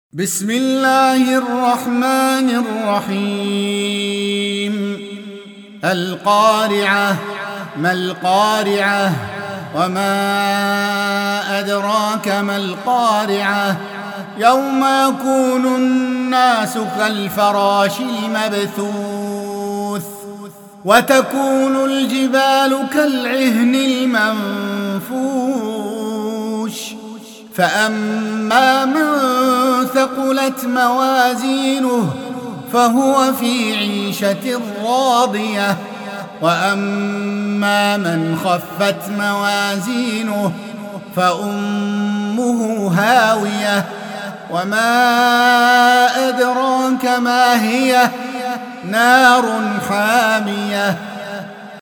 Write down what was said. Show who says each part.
Speaker 1: بسم الله الرحمن الرحيم القارعة ما القارعة وما أدراك ما القارعة يوم يكون الناس كالفراش المبثوث وتكون الجبال كالعهن المنفوش فأما من ثقلت موازينه فهو في عيشة راضية وأما من خفت موازينه فأمه هاوية وما أدراك ما هي نار حامية